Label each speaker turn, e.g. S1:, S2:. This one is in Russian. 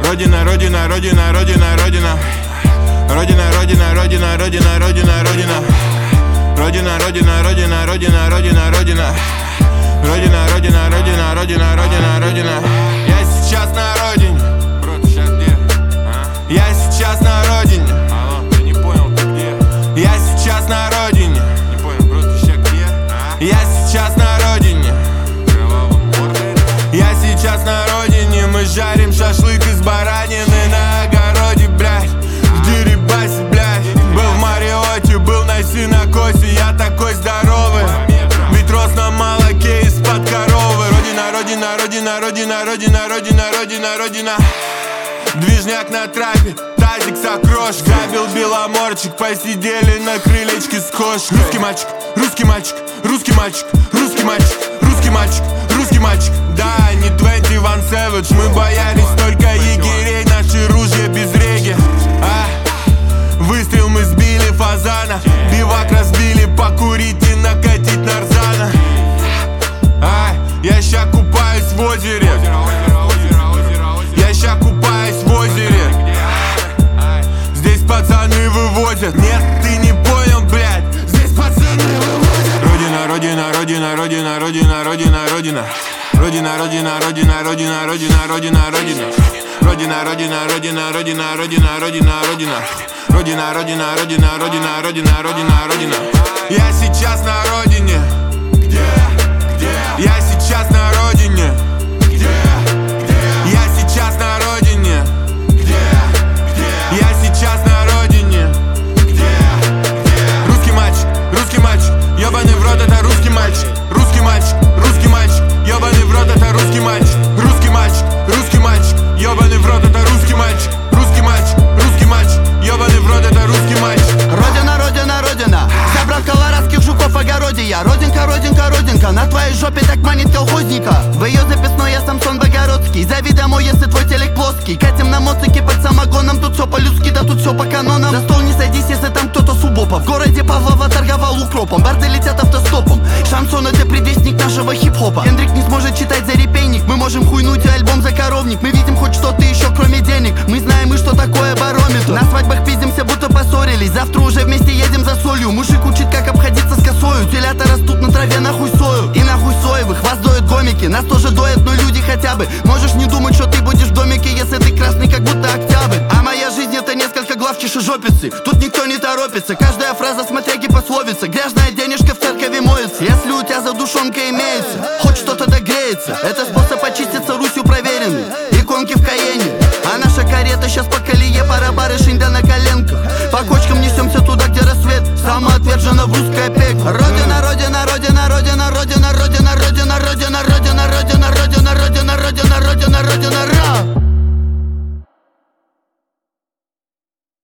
S1: Родина, родина, родина, родина, родина. Родина, родина, родина, родина, родина, родина. Родина, родина, родина, родина, родина, родина. Родина, родина, родина, родина, родина, родина. Я сейчас на родине. Бро, ты сейчас где? Я сейчас на родине. Алло, я не понял, ты где? Я сейчас на родине. Не понял, бро, ты сейчас где? Я сейчас на родине. Я сейчас на родине. Мы жарим шашлык из баранины на огороде, блядь. В Дерибасе, блядь. Был в Мариоте, был на Синокосе. Я такой здоровый, ведь рос на молоке из-под коровы. Родина, родина, родина, родина, родина, родина, родина, родина. Движняк на трапе, тазик с окрошкой. Грабил беломорчик, посидели на крылечке с кошкой. Русский мальчик, русский мальчик, русский мальчик, русский мальчик, русский мальчик, русский мальчик. Да, не 21 Savage, мы боялись только егерей. Наши ружья без реги. Выстрел мы сбили фазана. Бивак разбили, покурить и накатить нарзана. Я ща купаюсь в озере. Я ща купаюсь в озере. Здесь пацаны вывозят. Нет, ты не понял, блядь. Здесь пацаны вывозят. Родина, родина, родина, родина, родина, родина, родина. Родина, родина, родина, родина, родина, родина, родина. Родина, родина, родина, родина, родина, родина, родина. Родина, родина, родина, родина, родина, родина, родина. Я сейчас на родине. Где? Я сейчас на родине. Где? Я сейчас на родине. Где? Я сейчас на родине. Где? Русский мальчик, ёбаный в рот, это русский мальчик. Русский мальчик, ёбаный в рот, это русский мальчик. Русский мальчик, ёбаный в рот, это русский мальчик. Русский мальчик, ёбаный в рот, это русский мальчик.
S2: Родина, родина, родина. Забрал колорадских жуков в огороде я. Родинка, родинка, родинка. На твоей жопе так манит колхозника. В ее записной я Самсон Богородский. Зови домой, если твой телек плоский. Катим на моцике под самогоном. Тут все по-людски, да тут все по канонам. За стол не садись, если там кто-то с убопа. В городе Павлова торговал укропом. Барды летят автостопом. Шансон это предвестник нашего хип-хопа. Хендрик не сможет читать за репейник. Мы можем хуйнуть и альбом за коровник. Мы видим хоть что-то еще кроме денег. Мы знаем и что такое барометр. На свадьбах пиздимся, будто поссорились. Завтра уже вместе едем за солью. Мужик учит, как обходиться с косою. Телята растут на траве, нахуй сою. И нахуй соевых, вас доят гомики. Нас тоже доят, но люди хотя бы. Можешь не думать, что ты будешь в домике, если ты красный, как будто октябрь. А моя жизнь это несколько глав чешежопицы. Тут никто не торопится. Каждая фраза смотряги пословица. Грязная денежка в церкови моется. Если у тебя задушонка имеется, хоть что-то догреется. Это способ очиститься Русью проверенный. Иконки в Каене. А наша карета сейчас по колее. Пара барышень да на коленках. По кочкам несемся туда, где рассвет самоотверженно в русской опеке.